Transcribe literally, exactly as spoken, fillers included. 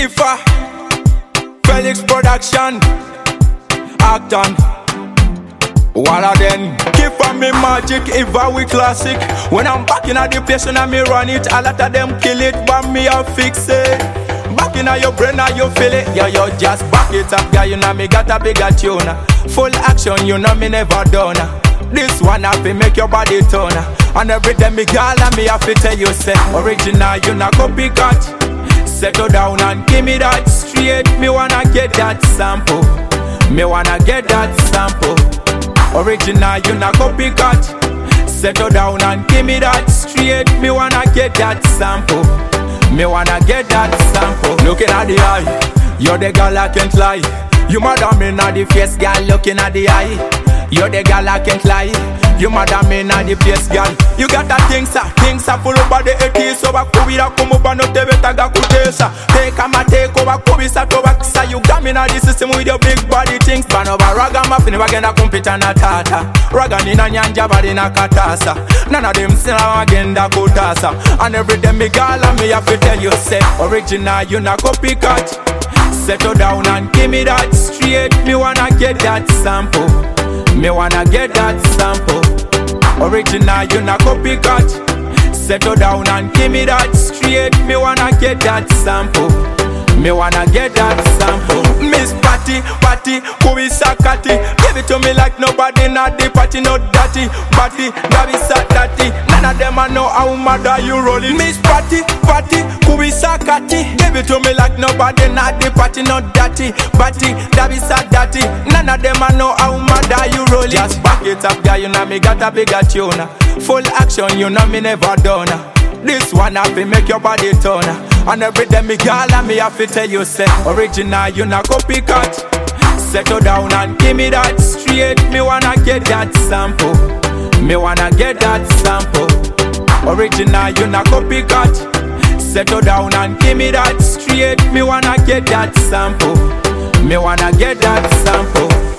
Tifa, Felix Production, Acton. What are then? Give from me magic, if I we classic. When I'm back in the place and me run it, a lot of them kill it, but me I fix it. Back in your brain, now you feel it. Yeah, you just back it up, guy. You know me got a bigger tune. Full action, you know me never done. This one have to make your body turn. And every day me call and me have to tell you say original, you not copycat. Settle down and give me that straight. Me wanna get that sample. Me wanna get that sample. Original, you not copycat. Settle down and give me that straight. Me wanna get that sample. Me wanna get that sample. Looking at the eye, you're the girl I can't lie. You madam in the face, girl. Looking at the eye, you're the girl I can't lie. You madam in the place, girl. You got that things, ah, things ah, full over the eighties. So back to it, come up and not the better ga kutesa. Take a ma take over, kubisa to back. You got me in the system with your big body things. Ban over raga muffin, we're gonna compete on a tata. Raga ni na nyanja body na katasa. None of them still again da kutasa. And every day me girl and me have to tell you say original, you na copycat. Settle down and give me that straight. Me wanna get that sample. Me wanna get that sample. Original, you not copycat. Settle down and give me that straight. Me wanna get that sample. Me wanna get that sample. Miss Patty, Patty, who is Sakati? Give it to me like nobody not the party, not dirty. Patty, that is Sakati. None of them I know how mad you rolling. Miss Patty, Patty, who is Sakati? Give it to me like nobody not the party, not dirty. Patty, that is Sakati. None of them I know how mad you rolling. Just back it up, guy. You know me got a bigger tune. Full action, you know me never done. This one have to make your body turn. And every day me call and me have to tell you say original, you not copycat. Settle down and give me that straight. Me wanna get that sample. Me wanna get that sample. Original, you not copycat. Settle down and give me that straight. Me wanna get that sample. Me wanna get that sample.